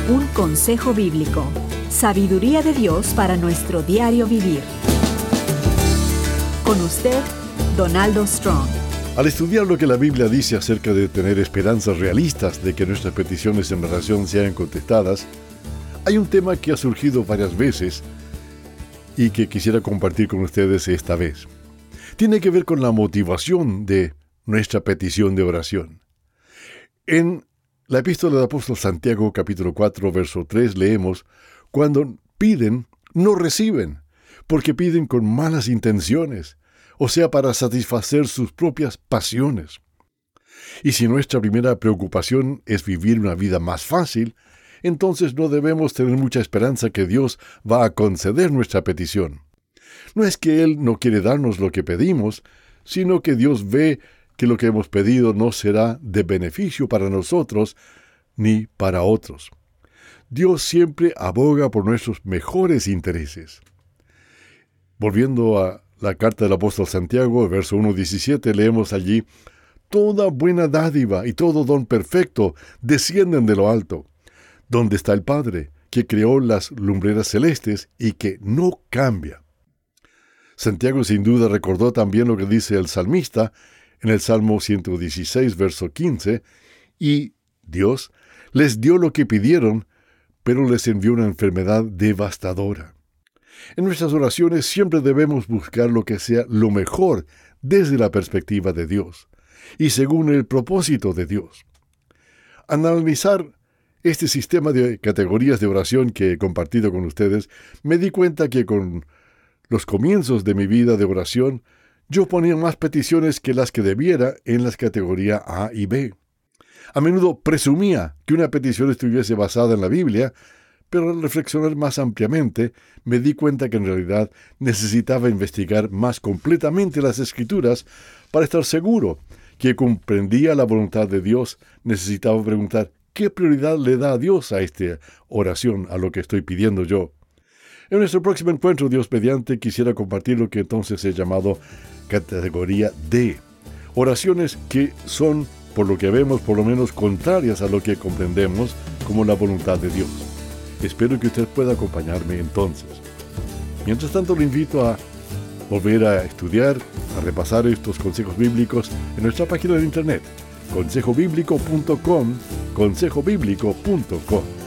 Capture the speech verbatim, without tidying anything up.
Un consejo bíblico. Sabiduría de Dios para nuestro diario vivir. Con usted, Donaldo Strong. Al estudiar lo que la Biblia dice acerca de tener esperanzas realistas de que nuestras peticiones en oración sean contestadas, hay un tema que ha surgido varias veces y que quisiera compartir con ustedes esta vez. Tiene que ver con la motivación de nuestra petición de oración. En la epístola del apóstol Santiago, capítulo cuatro, verso tres, leemos: cuando piden, no reciben, porque piden con malas intenciones, o sea, para satisfacer sus propias pasiones. Y si nuestra primera preocupación es vivir una vida más fácil, entonces no debemos tener mucha esperanza que Dios va a conceder nuestra petición. No es que Él no quiere darnos lo que pedimos, sino que Dios ve que lo que hemos pedido no será de beneficio para nosotros ni para otros. Dios siempre aboga por nuestros mejores intereses. Volviendo a la carta del apóstol Santiago, verso uno diecisiete, leemos allí: toda buena dádiva y todo don perfecto descienden de lo alto, donde está el Padre, que creó las lumbreras celestes y que no cambia. Santiago sin duda recordó también lo que dice el salmista en el Salmo ciento dieciséis, verso quince, y Dios les dio lo que pidieron, pero les envió una enfermedad devastadora. En nuestras oraciones siempre debemos buscar lo que sea lo mejor desde la perspectiva de Dios y según el propósito de Dios. Al analizar este sistema de categorías de oración que he compartido con ustedes, me di cuenta que con los comienzos de mi vida de oración, yo ponía más peticiones que las que debiera en las categorías A y B. A menudo presumía que una petición estuviese basada en la Biblia, pero al reflexionar más ampliamente, me di cuenta que en realidad necesitaba investigar más completamente las Escrituras para estar seguro que comprendía la voluntad de Dios. Necesitaba preguntar: ¿qué prioridad le da a Dios a esta oración, a lo que estoy pidiendo yo? En nuestro próximo encuentro, Dios mediante, quisiera compartir lo que entonces he llamado categoría D. Oraciones que son, por lo que vemos, por lo menos contrarias a lo que comprendemos como la voluntad de Dios. Espero que usted pueda acompañarme entonces. Mientras tanto, lo invito a volver a estudiar, a repasar estos consejos bíblicos en nuestra página de internet, consejo bíblico punto com, consejo bíblico punto com.